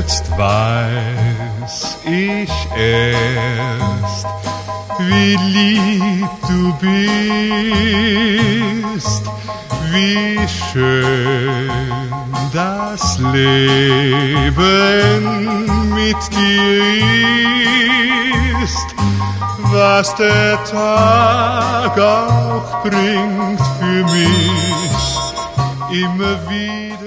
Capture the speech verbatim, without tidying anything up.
Jetzt weiß ich erst, wie lieb du bist, wie schön das Leben mit dir ist, was der Tag auch bringt für mich, immer wieder.